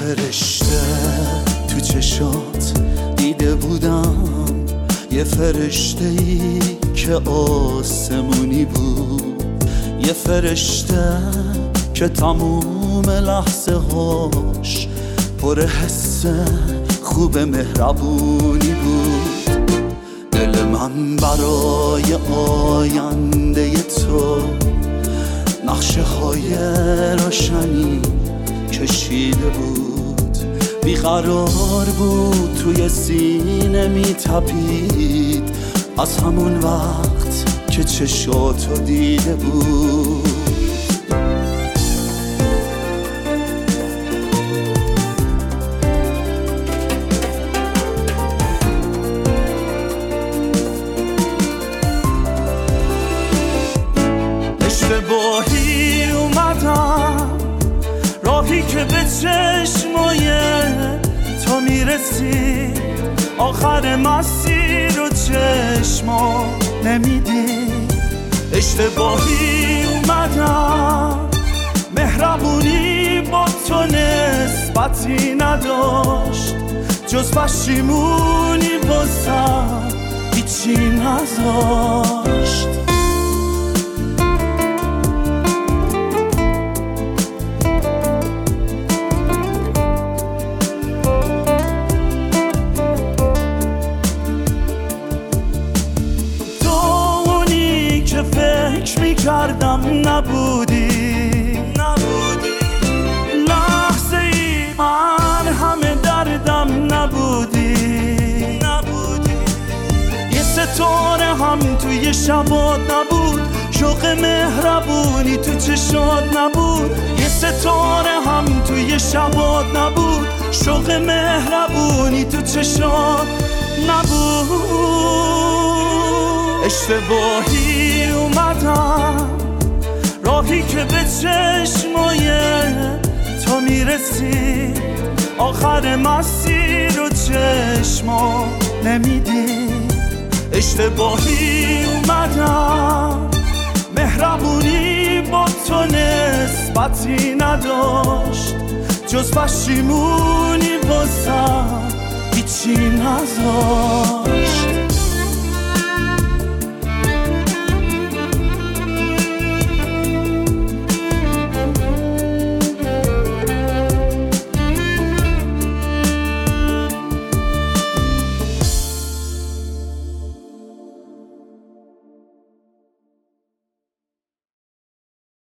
فرشته تو چشات دیده بودم، یه فرشته ای که آسمونی بود، یه فرشته که تموم لحظه هاش پر حس خوب مهربونی بود. دل من برای آینده تو نقشه های روشنی کشیده بود، بیقرار بود توی سینه میتپید از همون وقت که چشاتو دیده بود. اشتباهی اومدم راهی که به چشمای تو میرسی، آخر مسیر و چشما نمیدید. اشتباهی اومدم مهربونی با تو نسبتی نداشت، جز پشیمونی بازم هیچی نذاشت. فکر میکردم نبودی لحظه ای من همه دردم نبودی. یه ستاره هم توی شبات نبود، شوق مهربونی تو چشات نبود. یه ستاره هم توی شبات نبود، شوق مهربونی تو چشات نبود. اشتباهی اومدم راهی که به چشمای تو میرسی، آخر مسیر و چشما نمیدید. اشتباهی اومدم مهربونی با تو نسبتی نداشت، جز پشیمونی بازم هیچی نذاشت.